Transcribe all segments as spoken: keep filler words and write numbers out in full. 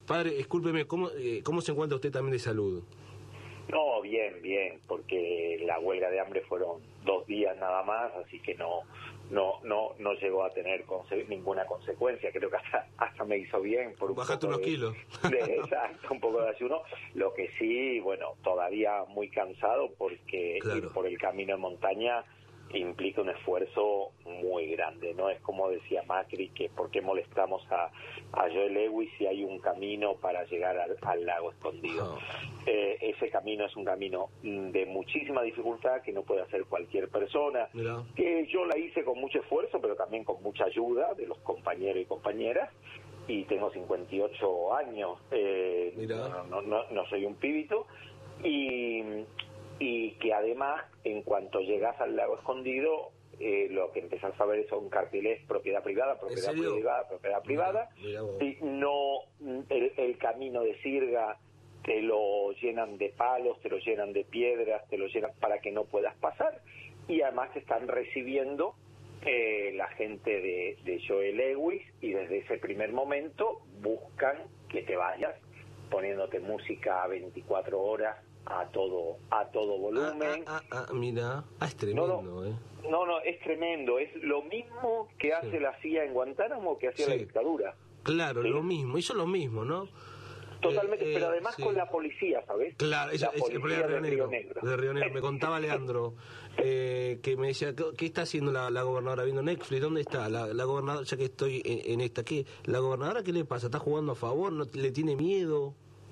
Padre, discúlpeme, ¿cómo, eh, ¿cómo se encuentra usted también de salud? No, bien, bien, porque la huelga de hambre fueron dos días nada más, así que no no no no llegó a tener conse ninguna consecuencia. Creo que hasta, hasta me hizo bien por un Bajaste poco unos de, kilos. de exacto, un poco de ayuno. Lo que sí, bueno, todavía muy cansado porque Claro. ir por el camino de montaña implica un esfuerzo muy grande, ¿no? Es como decía Macri, que por qué molestamos a, a Joe Lewis si hay un camino para llegar al, al lago escondido. Oh. Eh, ese camino es un camino de muchísima dificultad que no puede hacer cualquier persona, Mirá. que yo la hice con mucho esfuerzo, pero también con mucha ayuda de los compañeros y compañeras, y tengo cincuenta y ocho años, eh, no, no, no, no soy un pibito, y... y que además, en cuanto llegas al lago escondido, eh, lo que empezás a ver son carteles propiedad privada, propiedad privada, propiedad privada, mira, mira y no el, el camino de sirga te lo llenan de palos, te lo llenan de piedras, te lo llenan para que no puedas pasar, y además te están recibiendo eh, la gente de, de Joe Lewis, y desde ese primer momento buscan que te vayas, poniéndote música a veinticuatro horas, a todo a todo volumen. Ah, ah, ah, mira, ah, es tremendo, no, no, eh. No, no, es tremendo, es lo mismo que hace sí. la C I A en Guantánamo que hacía sí. la dictadura. Claro, ¿sí? lo mismo, hizo lo mismo, ¿no? Totalmente, eh, pero además sí. con la policía, ¿sabes? Claro, eso, es el problema de Río Negro. Negro. De Río Negro. Me contaba Leandro, eh, que me decía, ¿qué está haciendo la, la gobernadora viendo Netflix? ¿Dónde está? La, la gobernadora, ya que estoy en, en esta, ¿qué? ¿La gobernadora qué le pasa? ¿Está jugando a favor? ¿No le tiene miedo?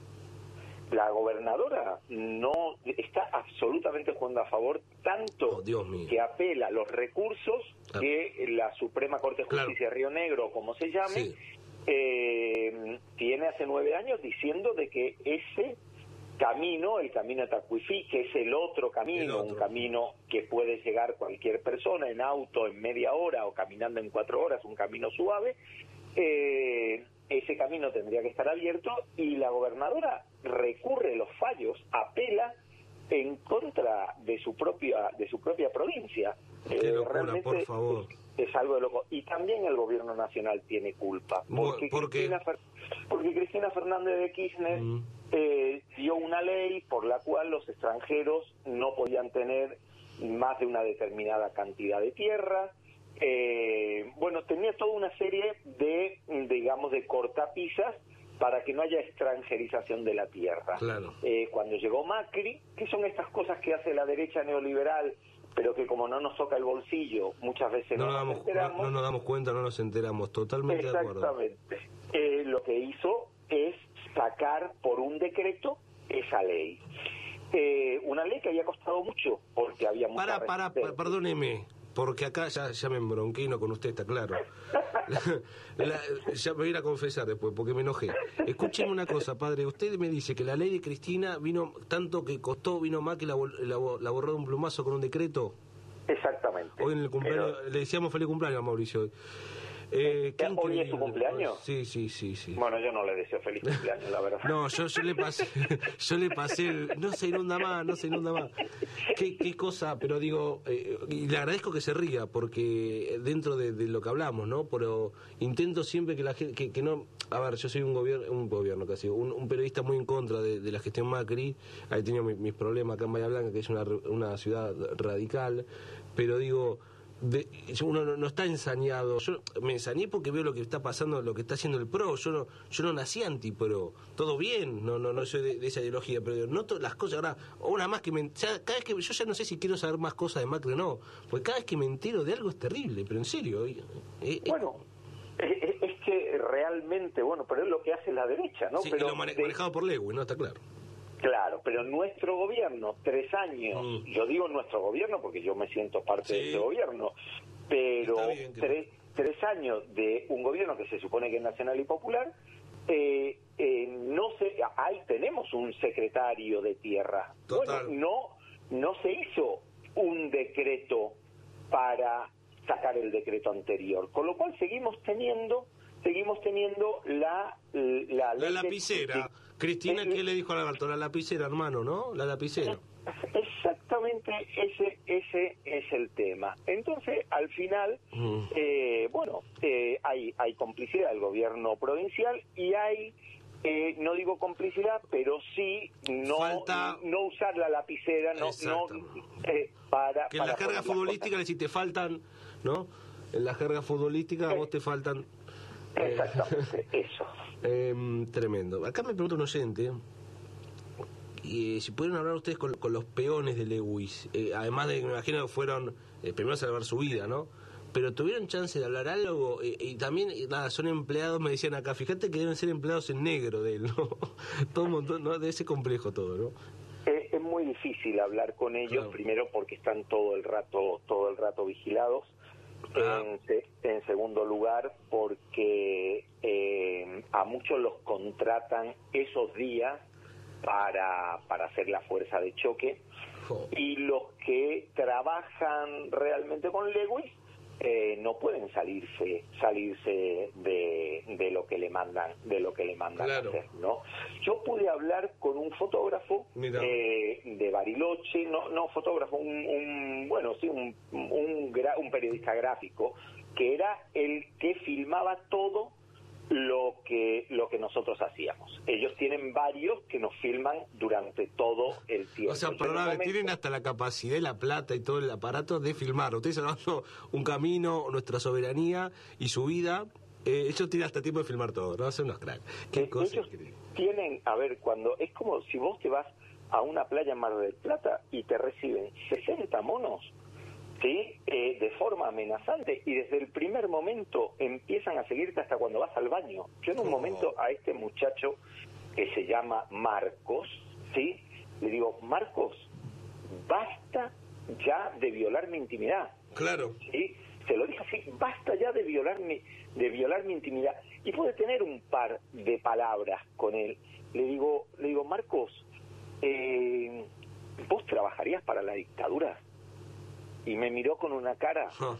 La gobernadora no está absolutamente jugando a favor, tanto oh, Dios mío. que apela a los recursos ah. que la Suprema Corte de Justicia claro. de Río Negro, como se llame, sí. eh, tiene hace nueve años diciendo de que ese camino, el camino de Tacuifí, que es el otro camino, el otro. un camino que puede llegar cualquier persona en auto en media hora o caminando en cuatro horas, un camino suave, eh, ese camino tendría que estar abierto, y la gobernadora recurre los fallos, apela en contra de su propia de su propia provincia. Qué locura, eh, realmente por favor. Es, es algo de loco. Y también el gobierno nacional tiene culpa, porque, ¿Por Cristina, qué? porque Cristina Fernández de Kirchner mm. eh, dio una ley por la cual los extranjeros no podían tener más de una determinada cantidad de tierra. Eh, bueno, tenía toda una serie de, digamos, de cortapisas para que no haya extranjerización de la tierra. Claro. Eh, cuando llegó Macri, que son estas cosas que hace la derecha neoliberal, pero que como no nos toca el bolsillo, muchas veces no, no nos, nos damos, enteramos. No, no nos damos cuenta, no nos enteramos, totalmente de acuerdo. Exactamente. Eh, lo que hizo es sacar por un decreto esa ley. Eh, una ley que había costado mucho, porque había mucha Para, para, para, perdóneme. Porque acá ya, ya me embronquino con usted, está claro. La, la, ya me voy a ir a confesar después, porque me enojé. Escúcheme una cosa, padre. Usted me dice que la ley de Cristina vino, tanto que costó, vino más que la, la, la borró de un plumazo con un decreto. Exactamente. Hoy en el cumpleaños, pero... le decíamos feliz cumpleaños a Mauricio. Eh, ¿Hoy increíble. Es su cumpleaños? Sí, sí, sí, sí. Bueno, yo no le deseo feliz cumpleaños, la verdad. No, yo, yo le pasé, yo le pasé el, no se inunda más, no se inunda más. Qué, qué cosa, pero digo, eh, y le agradezco que se ría, porque dentro de, de lo que hablamos, ¿no? Pero intento siempre que la gente, que, que no, a ver, yo soy un gobierno, un gobierno casi, un, un periodista muy en contra de, de la gestión Macri, ahí tenía mis, mis problemas acá en Bahía Blanca, que es una, una ciudad radical, pero digo... De, uno no, no está ensañado. Yo me ensañé porque veo lo que está pasando, lo que está haciendo el PRO. Yo no, yo no nací anti-PRO. Todo bien, no, no, no soy de, de esa ideología, pero noto las cosas. Ahora, una más que me. Ya, cada vez que yo ya no sé si quiero saber más cosas de Macri o no, porque cada vez que me entero de algo es terrible, pero en serio. Eh, eh, bueno, eh, es que realmente, bueno, pero es lo que hace la derecha, ¿no? Sí, pero lo mane, de... manejado por Lewis, ¿no? Está claro. Claro, pero nuestro gobierno, tres años, mm. yo digo nuestro gobierno porque yo me siento parte sí. de este gobierno, pero bien, tres, tres años de un gobierno que se supone que es nacional y popular, eh, eh, no sé, ahí tenemos un secretario de tierra. Total. Bueno, no, no se hizo un decreto para sacar el decreto anterior, con lo cual seguimos teniendo... seguimos teniendo la la, la lapicera. De... Cristina, eh, ¿qué le dijo a Alberto? La lapicera, hermano, ¿no? La lapicera. Exactamente, ese ese es el tema. Entonces, al final, mm. eh, bueno, eh, hay hay complicidad del gobierno provincial y hay Eh, no digo complicidad, pero sí no Falta... no usar la lapicera, no, no eh, para... Que para en la jerga futbolística, si te faltan, ¿no? En la jerga futbolística eh, vos te faltan... Exactamente, eh, eso. Eh, tremendo. Acá me pregunta un oyente, y, eh, si pudieron hablar ustedes con, con los peones de Lewis, eh, además de que me imagino que fueron eh, primero a salvar su vida, ¿no? Pero tuvieron chance de hablar algo, eh, y también, y nada, son empleados, me decían acá, fíjate que deben ser empleados en negro de él, ¿no? Todo un montón, ¿no? De ese complejo todo, ¿no? Eh, es muy difícil hablar con ellos, claro. Primero porque están todo el rato, todo el rato vigilados. Ah. En, en segundo lugar, porque eh, a muchos los contratan esos días para, para hacer la fuerza de choque, oh. Y los que trabajan realmente con Lewis eh, no pueden salirse salirse de, de lo que le mandan de lo que le mandan claro. a hacer, ¿no? Yo pude hablar con un fotógrafo eh, de Bariloche, no no fotógrafo, un, un bueno sí un un, gra, un periodista gráfico que era el que filmaba todo lo que lo que nosotros hacíamos. Ellos tienen varios que nos filman durante todo el tiempo. O sea, perdón, momento... tienen hasta la capacidad, la plata y todo el aparato de filmar. Ustedes hablando un camino, nuestra soberanía y su vida, eh, ellos tienen hasta tiempo de filmar todo, ¿no? Son unos cracks. ¿Qué eh, cosa ellos increíble? Tienen, a ver, cuando es como si vos te vas a una playa en Mar del Plata y te reciben sesenta monos, ¿sí? Eh, de forma amenazante, y desde el primer momento empiezan a seguirte hasta cuando vas al baño. Yo en un oh. momento a este muchacho que se llama Marcos, ¿sí? Le digo, Marcos, basta ya de violar mi intimidad. Claro. ¿Sí? Se lo dije así, basta ya de violar mi, de violar mi intimidad. Y pude tener un par de palabras con él. Le digo, le digo, Marcos, eh, ¿vos trabajarías para la dictadura? Y me miró con una cara, huh.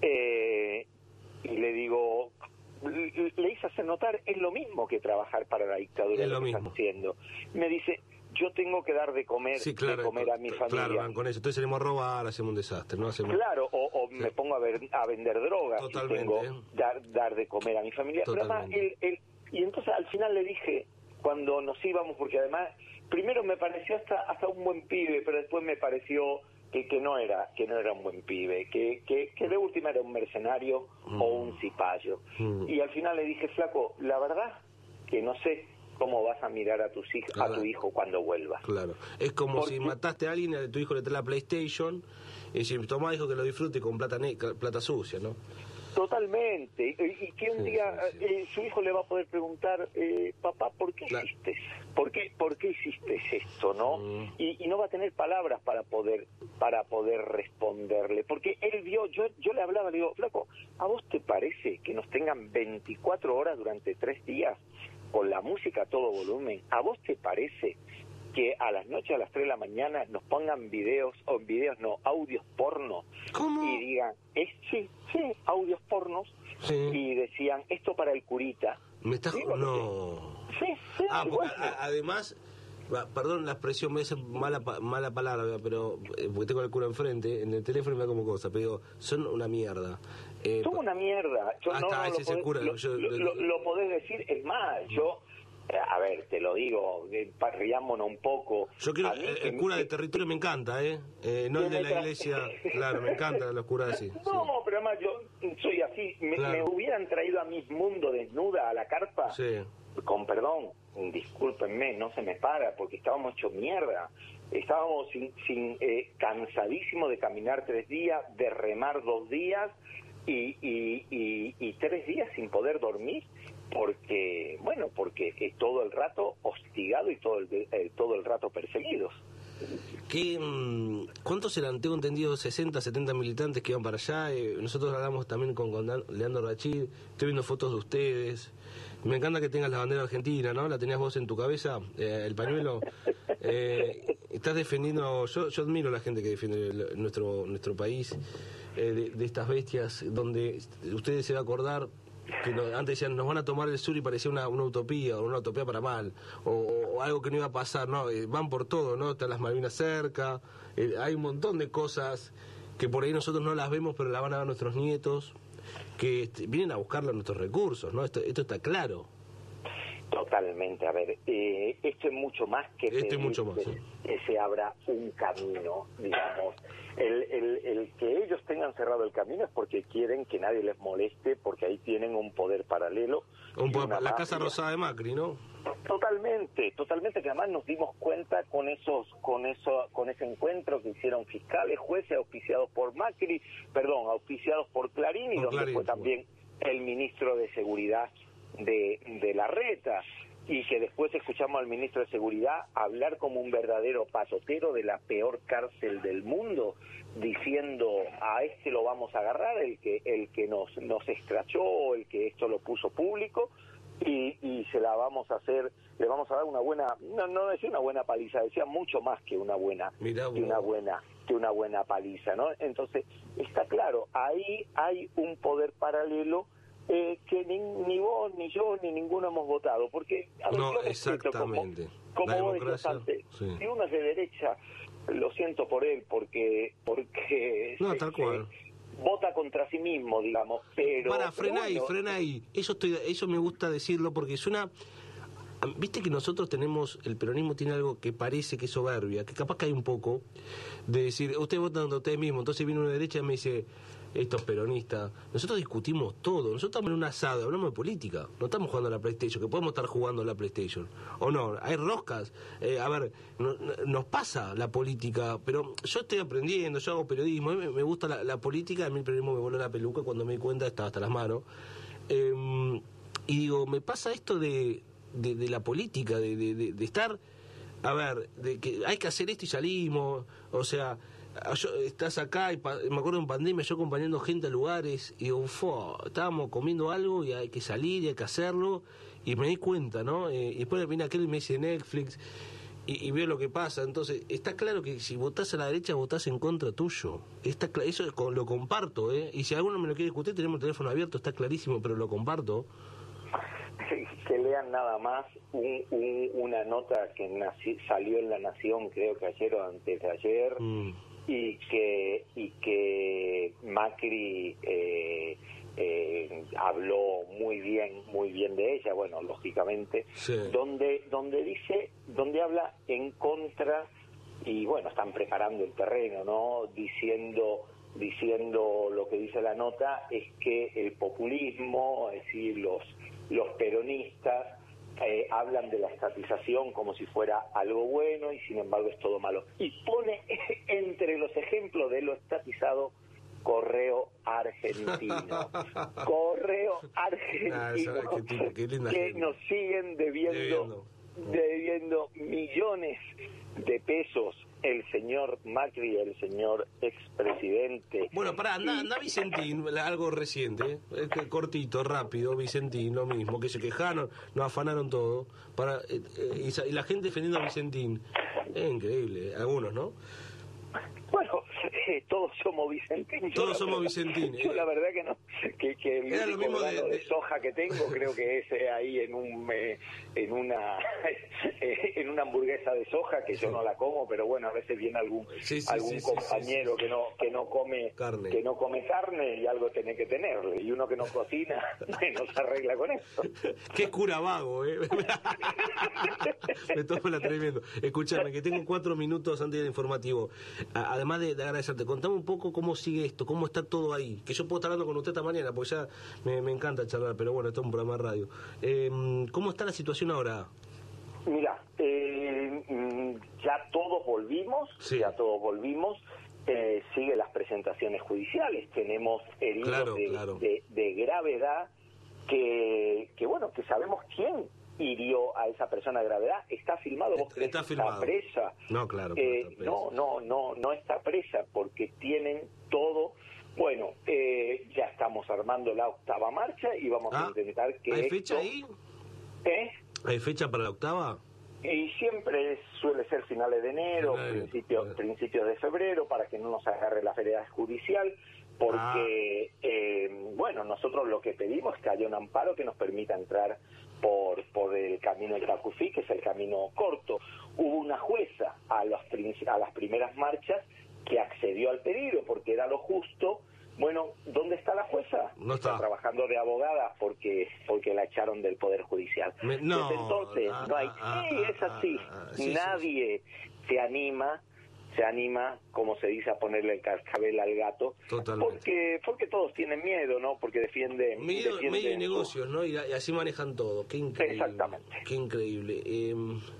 eh, y le digo, le, le hice hacer notar, es lo mismo que trabajar para la dictadura, es lo que mismo. están haciendo. Me dice, yo tengo que dar de comer, sí, claro, de comer a mi familia. Claro, van con eso. Entonces salimos a robar, hacemos un desastre, ¿no? Hacemos... Claro, o, o sí. me pongo a, ver, a vender drogas y tengo que dar, dar de comer a mi familia. Totalmente. Pero además, él, él, y entonces al final le dije, cuando nos íbamos, porque además, primero me pareció hasta, hasta un buen pibe, pero después me pareció... Que, que no era que no era un buen pibe, que, que, que de última era un mercenario mm. o un cipayo. Mm. Y al final le dije, flaco, la verdad que no sé cómo vas a mirar a, tus hij- claro. a tu hijo cuando vuelvas. Claro, es como Porque... si mataste a alguien y a tu hijo le trae la PlayStation y si toma hijo que lo disfrute con plata, ne- plata sucia, ¿no? Totalmente, y, y que un sí, día sí, sí. Eh, su hijo le va a poder preguntar, eh, papá, ¿por qué claro. hiciste? ¿Por qué, por qué hiciste esto, no? Mm. Y, y no va a tener palabras para poder para poder responderle, porque él vio, yo yo le hablaba, le digo, flaco, ¿a vos te parece que nos tengan veinticuatro horas durante tres días con la música a todo volumen? ¿A vos te parece que a las noches, a las tres de la mañana, nos pongan videos, o videos no, audios porno? ¿Cómo? Y digan, es, sí, sí, audios pornos, sí. Y decían, esto para el curita. ¿Me estás ¿Sí? No. Sí, sí. Ah, porque a, además, perdón la expresión, me hace mala, mala palabra, pero porque tengo el cura enfrente, en el teléfono me da como cosa, pero digo, son una mierda. Eh, son una mierda. Yo, hasta no, no, ese lo, podés, cura, lo, yo, lo, lo, lo podés decir, es más, no. yo... A ver, te lo digo, riámonos un poco. Yo quiero, mí, el, el cura de territorio me encanta, ¿eh? eh no el de la iglesia, claro, me encanta los curas así. No, sí. pero además yo soy así, me, claro. me hubieran traído a Miss Mundo desnuda a la carpa, sí. con perdón, discúlpenme, no se me para, porque estábamos hecho mierda. Estábamos sin, sin eh, cansadísimos de caminar tres días, de remar dos días y, y, y, y tres días sin poder dormir. Porque, bueno, porque es todo el rato hostigado y todo el, eh, todo el rato perseguidos. ¿Qué, ¿Cuántos eran? Tengo entendido sesenta, setenta militantes que iban para allá. Eh, nosotros hablamos también con, con Leandro Rachid. Estoy viendo fotos de ustedes. Me encanta que tengas la bandera argentina, ¿no? La tenías vos en tu cabeza, eh, el pañuelo. Eh, estás defendiendo... Yo, yo admiro a la gente que defiende el, nuestro, nuestro país, eh, de, de estas bestias, donde ustedes se van a acordar... que no, antes decían, nos van a tomar el sur y parecía una, una utopía, o una utopía para mal, o, o algo que no iba a pasar, ¿no? Eh, van por todo, ¿no? Están las Malvinas cerca, eh, hay un montón de cosas que por ahí nosotros no las vemos, pero las van a ver nuestros nietos, que este, vienen a buscarle nuestros recursos, ¿no? Esto, esto está claro. Totalmente, a ver, eh, esto es mucho más que esto pedir es mucho más, que, sí. que se abra un camino, digamos. El, el, el que ellos tengan cerrado el camino es porque quieren que nadie les moleste, porque ahí tienen un poder paralelo. Un po la mafia. Casa Rosada de Macri, ¿no? Totalmente, totalmente, que además nos dimos cuenta con esos, con eso, con ese encuentro que hicieron fiscales, jueces, auspiciados por Macri, perdón, auspiciados por Clarín, y por donde Clarín, fue también el ministro de Seguridad de, de Larreta, y que después escuchamos al ministro de Seguridad hablar como un verdadero patotero de la peor cárcel del mundo, diciendo a este lo vamos a agarrar, el que el que nos nos escrachó, el que esto lo puso público, y, y se la vamos a hacer, le vamos a dar una buena, no no decía una buena paliza, decía mucho más que una buena, Mirá, que una buena que una buena paliza, ¿no? Entonces está claro, ahí hay un poder paralelo eh, que ni, ni vos, ni yo, ni ninguno hemos votado, porque a ver, no, yo respeto, exactamente. como, como la vos decías antes, sí. si uno es de derecha, lo siento por él, porque porque no, se, tal cual. Se vota contra sí mismo, digamos, pero... Para, frena bueno, ahí, frena ahí. Eso, estoy, eso me gusta decirlo porque suena... Viste que nosotros tenemos, el peronismo tiene algo que parece que es soberbia, que capaz que hay un poco, de decir, ustedes votan contra ustedes mismos, entonces viene una derecha y me dice, estos peronistas, nosotros discutimos todo, nosotros estamos en un asado, hablamos de política, no estamos jugando a la PlayStation, que podemos estar jugando a la PlayStation, o no, hay roscas, eh, a ver, no, no, nos pasa la política, pero yo estoy aprendiendo, yo hago periodismo, me, me gusta la, la política, a mí el periodismo me voló la peluca, cuando me di cuenta estaba hasta las manos, eh, y digo, me pasa esto de... De, de la política, de, de, de estar, a ver, de que hay que hacer esto y salimos, o sea, yo, estás acá, y pa, me acuerdo en pandemia yo acompañando gente a lugares, y digo, fo, estábamos comiendo algo y hay que salir y hay que hacerlo, y me di cuenta, ¿no? Eh, y después viene aquel y me dice Netflix, y, y veo lo que pasa, entonces, está claro que si votás a la derecha, votás en contra tuyo, está eso lo comparto, ¿eh? Y si alguno me lo quiere discutir, tenemos el teléfono abierto, está clarísimo, pero lo comparto. Que lean nada más un, un, una nota que nací, salió en La Nación, creo que ayer o antes de ayer, mm. y que y que Macri eh, eh, habló muy bien muy bien de ella, bueno, lógicamente, sí. donde donde dice, donde habla en contra, y bueno, están preparando el terreno, ¿no? Diciendo diciendo lo que dice la nota es que el populismo, es decir, los los peronistas eh, hablan de la estatización como si fuera algo bueno y sin embargo es todo malo. Y pone entre los ejemplos de lo estatizado Correo Argentino. Correo Argentino, ah, qué, qué linda que gente. Nos siguen debiendo, debiendo, debiendo millones de pesos el señor Macri, el señor expresidente. Bueno, pará, anda, anda Vicentín, algo reciente, eh, cortito, rápido, Vicentín, lo mismo, que se quejaron, nos afanaron todo, para eh, y, y la gente defendiendo a Vicentín. Es increíble, algunos, ¿no? Bueno, eh, todos somos Vicentín. Todos yo somos Vicentín. Yo la verdad que no, que, que el Era lo mismo de, de... de soja que tengo creo que es eh, ahí en un eh, en una eh, en una hamburguesa de soja que sí. Yo no la como, pero bueno, a veces viene algún sí, sí, algún sí, compañero sí, sí, sí. que no que no come carne. que no come carne y algo tiene que tenerle, y uno que no cocina no se arregla con eso. Qué cura vago, eh. Me tomo la tremendo. Escúchame, que tengo cuatro minutos antes del informativo. Además de, de agradecerte, contame un poco cómo sigue esto, cómo está todo ahí. Que yo puedo estar hablando con usted esta mañana, porque ya me, me encanta charlar, pero bueno, esto es un programa de radio. Eh, ¿Cómo está la situación ahora? Mira, eh, ya todos volvimos, sí. ya todos volvimos. Eh, sigue las presentaciones judiciales. Tenemos heridos claro, de, claro. De, de gravedad que, que, bueno, que sabemos quién hirió a esa persona de gravedad. Está filmado, vos crees está filmado. Está presa. No, claro. Eh, está presa. No, no, no, no está presa porque tienen todo. Bueno, eh, ya estamos armando la octava marcha y vamos ah, a intentar que ¿hay esto... fecha ahí? ¿Eh? ¿Hay fecha para la octava? Y siempre suele ser finales de enero, Ay, principios, principios de febrero, para que no nos agarre la feria judicial, porque, ah. eh, bueno, nosotros lo que pedimos es que haya un amparo que nos permita entrar por por el camino del Tacufí, que es el camino corto. Hubo una jueza a, los, a las primeras marchas que accedió al pedido, porque era lo justo Bueno, ¿dónde está la jueza? No está. Está trabajando de abogada porque porque la echaron del Poder Judicial. Me, no, Desde entonces, ah, no hay... ah, sí, ah, es así. ah, ah, sí, Nadie sí, sí. se anima, se anima, como se dice, a ponerle el cascabel al gato. Totalmente. Porque porque todos tienen miedo, ¿no? Porque defienden... Medio, defienden medio de su... negocios, ¿no? Y, y así manejan todo. Qué increíble. Exactamente. Qué increíble. Eh,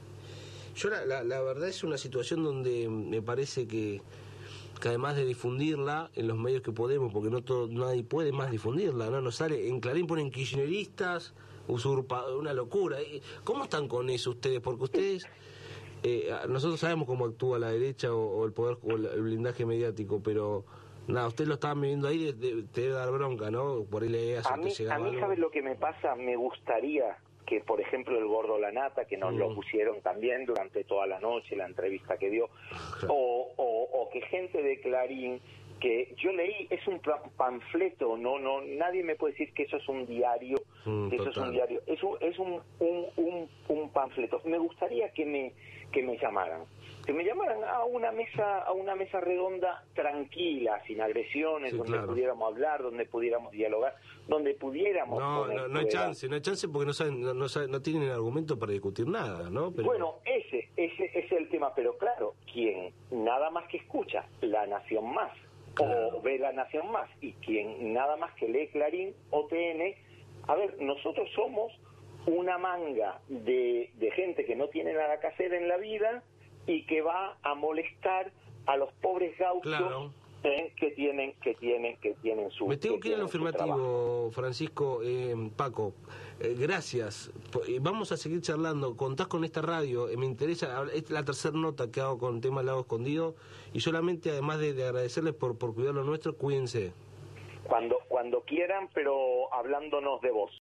yo la, la, la verdad es una situación donde me parece que... que además de difundirla en los medios que podemos, porque no todo, nadie puede más difundirla, ¿no? Nos sale, en Clarín ponen kirchneristas, usurpa, una locura. ¿Cómo están con eso ustedes? Porque ustedes, eh, nosotros sabemos cómo actúa la derecha o, o el poder, o el blindaje mediático, pero nada, ustedes lo estaban viviendo ahí, de, de, te debe dar bronca, ¿no? Por ahí le A mí, a mí ¿sabes lo que me pasa? Me gustaría que, por ejemplo, el Gordo Lanata, que nos mm. lo pusieron también durante toda la noche, la entrevista que dio, o, o, o que gente de Clarín, que yo leí, es un panfleto, no no nadie me puede decir que eso es un diario, mm, que eso es un diario, es un, es un, un, un, un panfleto. Me gustaría que me que me llamaran, que me llamaran a una mesa a una mesa redonda tranquila, sin agresiones, sí, donde claro. pudiéramos hablar, donde pudiéramos dialogar, donde pudiéramos no no, no hay chance no hay chance porque no saben no, no, saben, no tienen argumento para discutir nada, ¿no? Pero... bueno, ese ese ese es el tema, pero claro, quien nada más que escucha La Nación Más, claro, o ve La Nación Más, y quien nada más que lee Clarín o T N, a ver, nosotros somos una manga de, de gente que no tiene nada que hacer en la vida y que va a molestar a los pobres gauchos, claro, eh, que tienen que tienen que tienen su... Me tengo que, que ir a lo afirmativo, Francisco. eh, Paco, eh, gracias. Eh, vamos a seguir charlando. Contás con esta radio, eh, me interesa, es la tercera nota que hago con el tema del Lago Escondido, y solamente, además de, de agradecerles por, por cuidar lo nuestro, cuídense. Cuando, cuando quieran, pero hablándonos de vos.